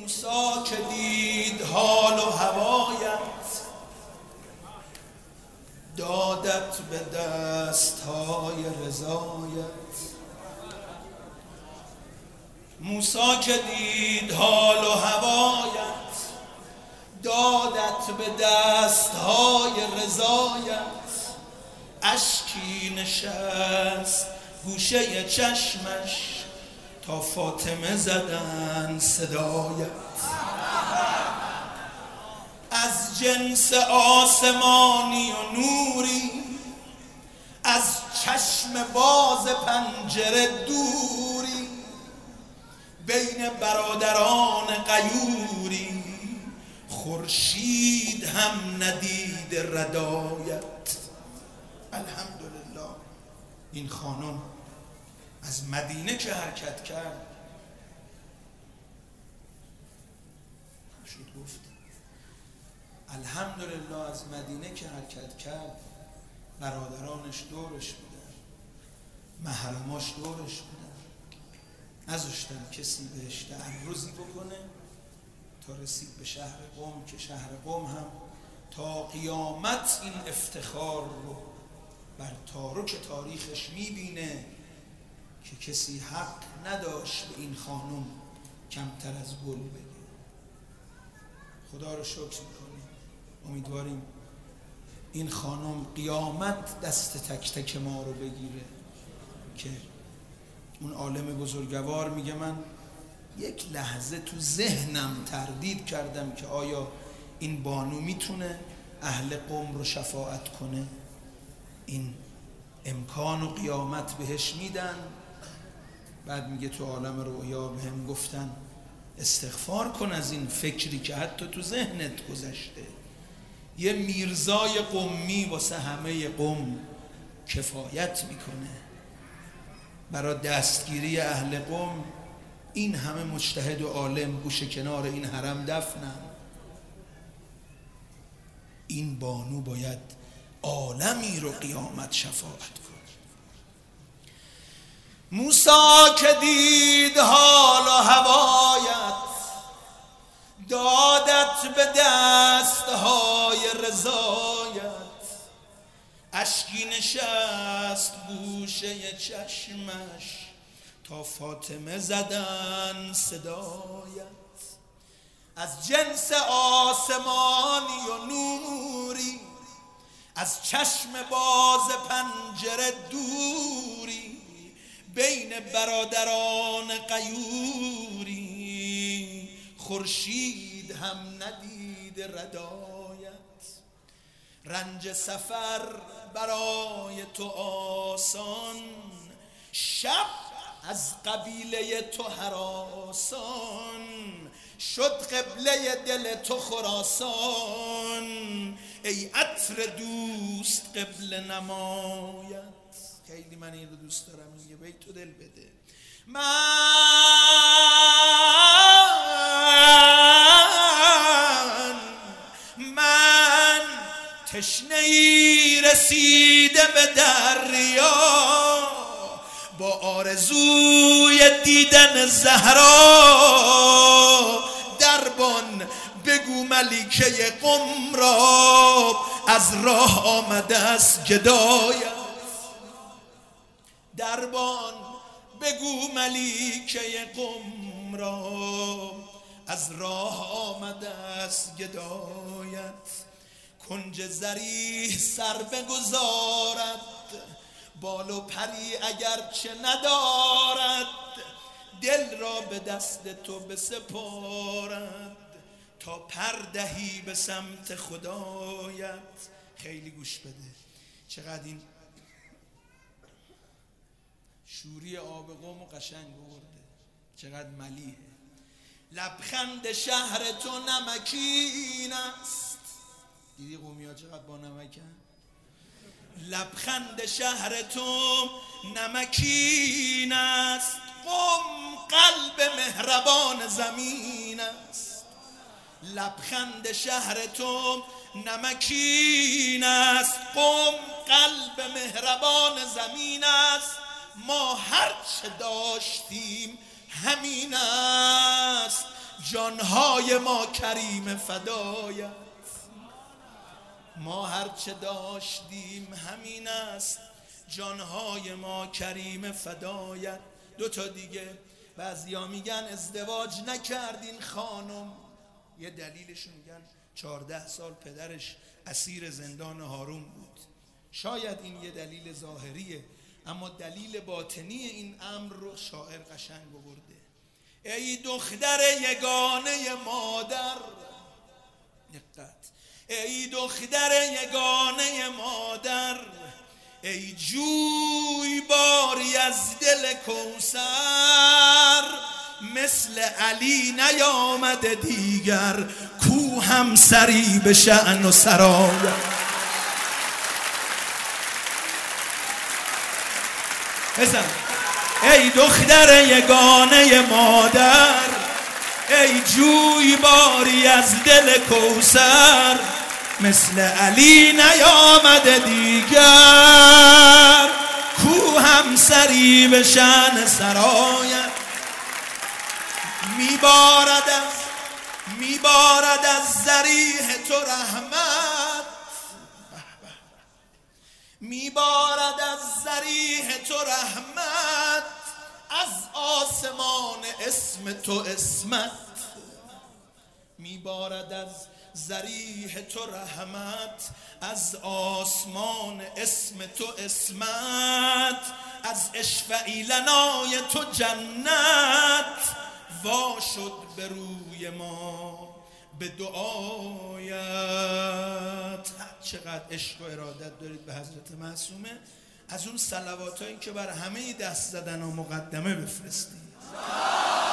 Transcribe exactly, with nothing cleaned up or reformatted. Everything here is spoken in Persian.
موسی که دید حال و هوایت، دادت به دستهای رضایت. موسی که دید حال و هوایت، دادت به دستهای رضایت. اشکی نشست گوشه چشمش، تا فاطمه زدن صدایت. از جنس آسمانی و نوری، از چشم باز پنجره دوری. بین برادران غیوری، خورشید هم ندید ردایت. الحمدلله این خانم از مدینه که حرکت کرد، شد گفت الحمدلله از مدینه که حرکت کرد، برادرانش دورش بودن، محرماش دورش بودن، نذاشتن کسی بهش تعرضی بکنه تا رسید به شهر قم، که شهر قم هم تا قیامت این افتخار رو بر تارک تاریخش میبینه که کسی حق نداشت به این خانم کمتر از گل بگه. خدا رو شکر میکنیم، امیدواریم این خانم قیامت دست تک تک ما رو بگیره. که اون عالم بزرگوار میگه من یک لحظه تو ذهنم تردید کردم که آیا این بانو میتونه اهل قم رو شفاعت کنه. این امکان و قیامت بهش میدن. بعد میگه تو عالم رویا بهم گفتن استغفار کن از این فکری که حتی تو ذهنت گذشته. یه میرزای قمی واسه همه قم کفایت میکنه. برای دستگیری اهل قم این همه مجتهد و عالم گوشه کنار این حرم دفنن. این بانو باید عالمی رو قیامت شفاعت کنه. موسی که دید حال و هوایت، دادت به دستهای رضایت. اشکی نشست گوشه چشمش، تا فاطمه زدن صدایت. از جنس آسمانی و نوری، از چشم باز پنجره دوری. بین برادران غیوری، خورشید هم ندید ردایت. رنج سفر برای تو آسان، شب از قبیله تو هراسان. شد قبله دل تو خراسان، ای عطر دوست قبله نمایت. خیلی من این رو دوست دارم، یه بیت تو دل بده. من من تشنه‌ای رسیده به دریا، با آرزوی دیدن زهرا. دربان بگو ملیکه قم را، از راه آمده است گدایت. دربان بگو ملیکه قم را، از راه آمده است گدایت. کنج زریح سر بگذارد، بال و پری اگرچه ندارد. دل را به دست تو بسپارد، تا پردهی به سمت خدایت. خیلی گوش بده چقدر این شوری آب قم و قشنگ برده، چقدر ملیحه. لبخند شهر تو نمکین است. دیدی قومی ها چقدر با نمکن؟ لبخند شهر تو نمکین است، قم قلب مهربان زمین است. لبخند شهر تو نمکین است، قم قلب مهربان زمین است. ما هر چه داشتیم همین است، جانهای ما کریم فدایت. ما هرچه داشتیم همین است، جانهای ما کریم فدایت. دو تا دیگه، بعضیا میگن ازدواج نکردین خانم، یه دلیلشون میگن چهارده سال پدرش اسیر زندان هارون بود. شاید این یه دلیل ظاهریه، اما دلیل باطنی این امر رو شاعر قشنگ آورده. ای دختر یگانه مادر، دقت، ای دختر یگانه مادر، ای جوی باری از دل کوثر، مثل علی نیامده دیگر، کو همسری به شأن و سرایت. بزن. ای دختر یگانه مادر، ای جوی باری از دل کوثر، مثل علی نیامده دیگر، کو همسری به شأن سرایت. میبارد از میبارد از ذریح تو رحمت، میبارد از ذریح تو رحمت، از آسمان اسم تو اسمت. میبارد از ذریح تو رحمت، از آسمان اسم تو اسمت، از اشفعی لنای تو جنت، وا شد به روی ما به دعایت. چقدر عشق و ارادت دارید به حضرت معصومه. از اون صلوات هایی که بر همه دست زدن و مقدمه بفرستید.